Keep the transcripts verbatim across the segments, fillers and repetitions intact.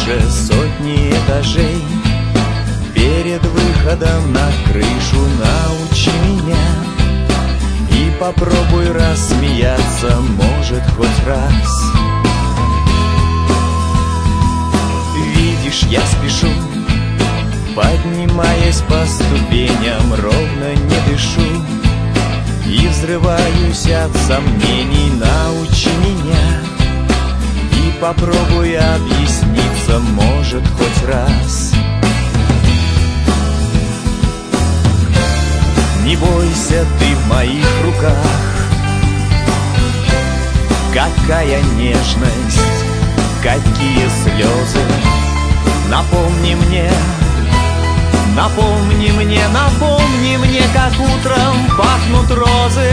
выше сотни этажей. Перед выходом на крышу научи меня и попробуй рассмеяться, может, хоть раз. Видишь, я спешу, поднимаясь по ступеням, ровно не дышу и взрываюсь от сомнений. Научи меня и попробуй объясниться, может, хоть раз. Не бойся, ты в моих руках. Какая нежность, какие слезы. Напомни мне, напомни мне, напомни мне, как утром пахнут розы.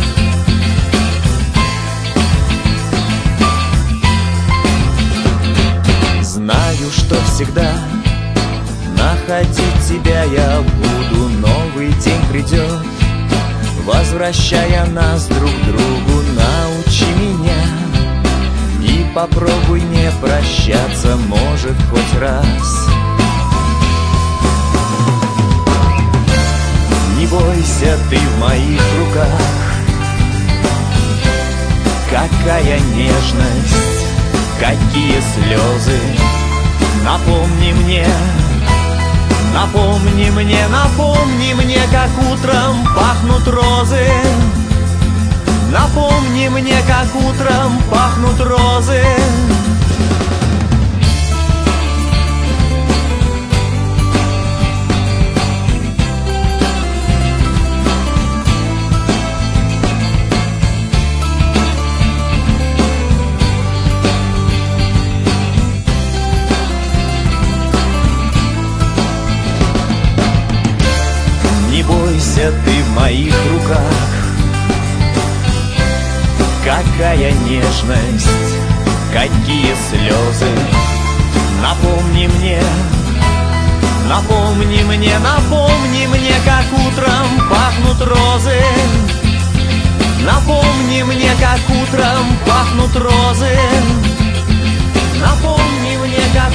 Знаю, что всегда находить тебя я буду. Новый день придет, возвращая нас друг к другу. Научи меня и попробуй не прощаться, может, хоть раз. Не бойся, ты в моих руках. Какая нежность, какие слезы. Напомни мне, напомни мне, напомни мне, как утром пахнут розы. Напомни мне, как утром пахнут розы. Не бойся, ты в моих руках. Какая нежность, какие слезы. Напомни мне, напомни мне, напомни мне, как утром пахнут розы. Напомни мне, как утром пахнут розы. Напомни мне, как